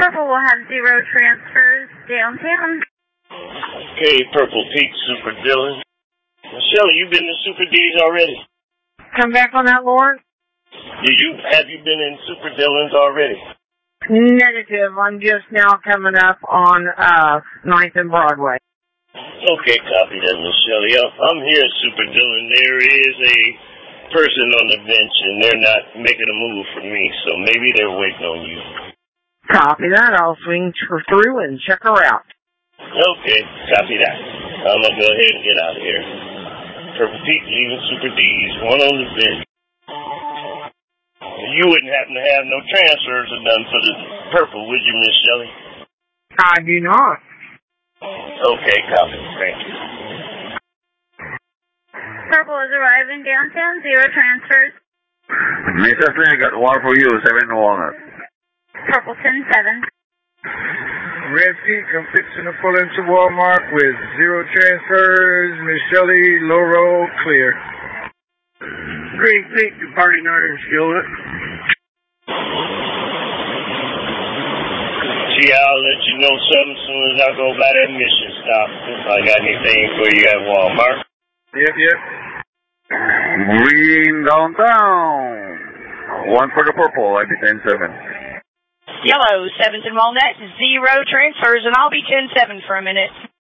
Purple will have 0 transfers downtown. Okay, Purple Pete, Super Dylan. Shelly, you been to Super D's already? Come back on that, Lord? Have you been in Super Dylan's already? Negative. I'm just now coming up on 9th and Broadway. Okay, copy that, Miss Shelley. I'm here at Super Dylan. There is a person on the bench, and they're not making a move for me, so maybe they're waiting on you. Copy that. I'll swing through and check her out. Okay, copy that. I'm going to go ahead and get out of here. Purple Pete leaving Super D's, one on the bench. You wouldn't happen to have no transfers or none for the Purple, would you, Miss Shelley? I do not. Okay, copy. Thank you. Purple is arriving downtown, 0 transfers. Miss Ashley, I got one for you, 7 Walnut. Purple 10-7. Red Pete, I'm fixing to pull into Walmart with 0 transfers. Miss Shelley, low roll, clear. Green Pete, departing Iron Skillet. Gee, I'll let you know something as soon as I go by that mission stop. If I got anything for you at Walmart. Yep. Green downtown. One for the Purple, I'll be 10-7. Yellow, 7th and Walnut, 0 transfers, and I'll be 10-7 for a minute.